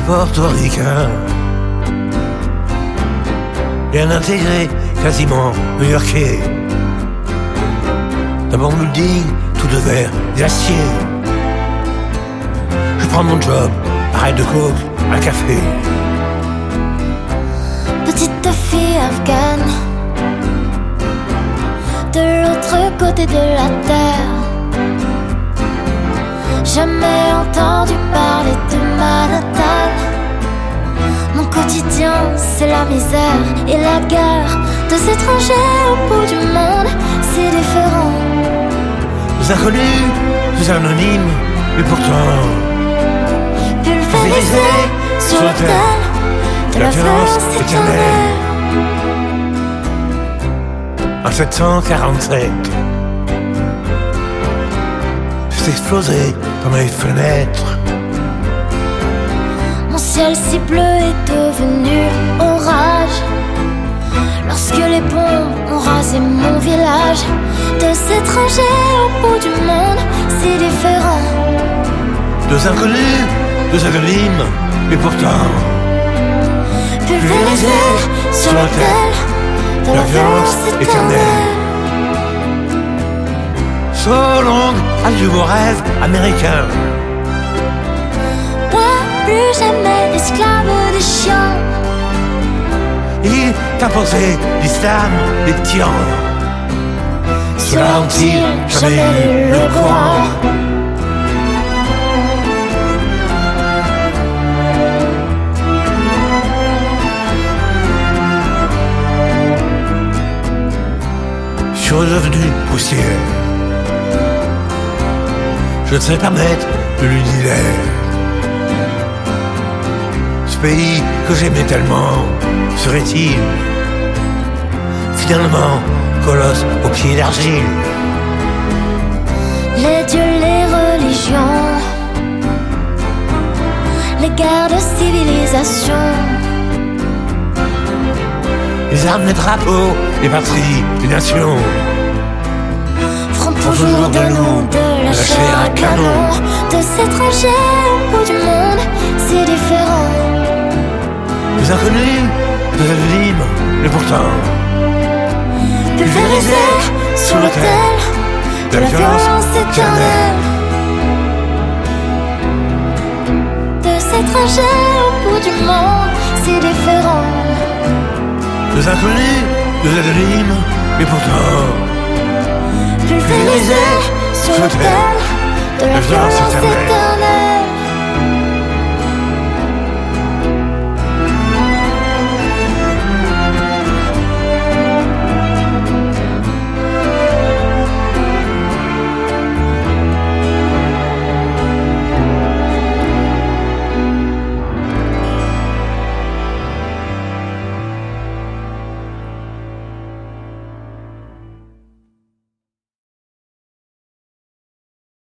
portoricain, bien intégré, quasiment new-yorkais. D'un bon building, tout de verre, glacier. Je prends mon job, arrête de coke, un café. Petite fille afghane, de l'autre côté de la terre. Jamais entendu parler de Manhattan. Mon quotidien, c'est la misère et la guerre. Deux étrangers au bout du monde, c'est différent. Des inconnus, des anonymes, mais pourtant pulvérisés sur l'autel de la violence éternelle. En 747, c'est explosé dans mes fenêtres. Mon ciel si bleu est devenu orage lorsque les bombes ont rasé mon village. Deux étrangers au bout du monde, c'est différent. Deux inconnus, deux anonymes, mais pourtant pulvérisés sur l'autel de la violence éternelle. So long, adieu vos rêves américains. Moi, plus jamais esclave des chiens. Il t'imposait l'islam des tyrans. Cela ont-ils jamais lu le Coran? Je suis redevenu poussière. Je ne serais pas maître de l'univers. Ce pays que j'aimais tellement serait-il finalement colosse aux pieds d'argile? Les dieux, les religions, les guerres de civilisation, les armes, les drapeaux, les patries, les nations feront toujours de nous de la chair à canon. Deux étrangers au bout du monde, c'est différent. Des inconnus, des anonymes, mais pourtant pulvérisés sur l'autel de la violence éternelle. Deux étrangers au bout du monde, c'est différent. Des inconnus, des anonymes, mais pourtant pulvérisés sur l'autel de la violence éternelle.